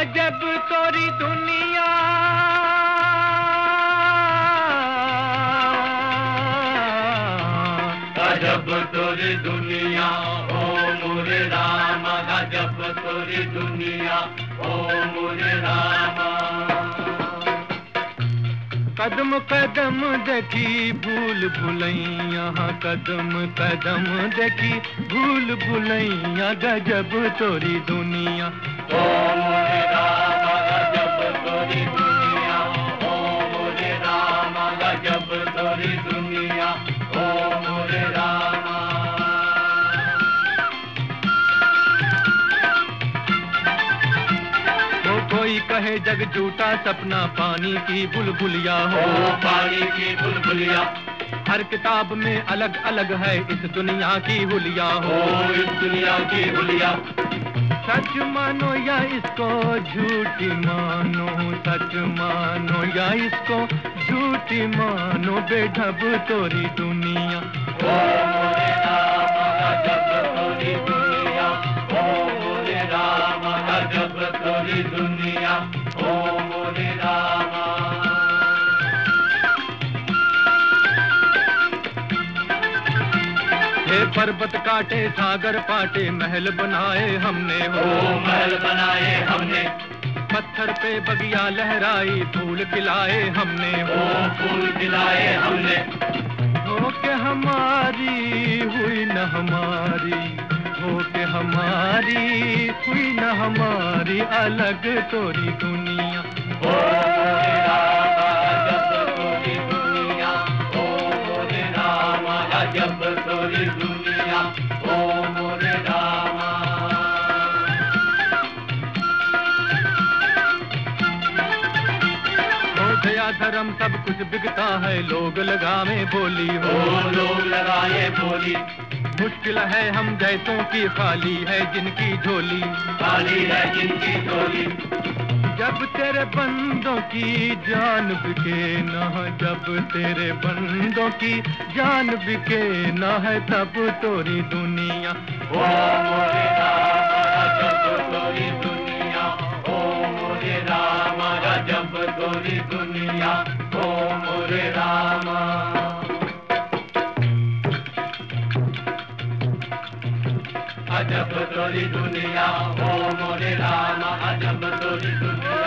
अजब तोरी दुनिया, अजब तोरी दुनिया ओ मोरे राम, अजब तोरी दुनिया ओ मोरे राम। कदम कदम देखी भूल भुलैया, कदम कदम देखी भूल भुलैया, गजब तोरी दुनिया ओ मोरे राम, गजब तोरी दुनिया ओ मोरे राम, गजब तोरी दुनिया ओ मोरे राम। कोई कहे जग झूठा सपना पानी की बुलबुलिया हो, पानी की बुलबुलिया। हर किताब में अलग अलग है इस दुनिया की हुलिया हो, इस दुनिया की हुलिया। सच मानो या इसको झूठी मानो, सच मानो या इसको झूठी मानो, बेढब तोरी दुनिया ओ मोरे राम, गजब तोरी दुनिया ओ मोरे राम, गजब तोरी दुनिया ओ मोरे राम। हे पर्वत काटे सागर पाटे, महल बनाए हमने हो, महल बनाए हमने। पत्थर पे बगिया लहराई, फूल खिलाए हमने हो, फूल खिलाए हमने। हो के हमारी हुई न हमारी, हो के हमारी हुई न हमारी, अलग तोरी दुनिया ओ मोरे राम, अजब तोरी दुनिया ओ मोरे राम, अजब तोरी दुनिया ओ मोरे राम। हो गया धर्म सब कुछ बिकता है, लोग लगावे बोली हो, लोग लगाए बोली। मुश्किल है हम जैसों की, खाली है जिनकी झोली, खाली है जिनकी झोली। जब तेरे बंदों की जान बिके न, जब तेरे बंदों की जान बिके न है, तब तोरी दुनिया ओ मोरे राम, अजब तोरी दुनिया ओ मोरे राम, अजब तोरी दुनिया ओ मोरे राम। अजब तोरी दुनिया ओ मोरे राम, अजब तोरी दुनिया।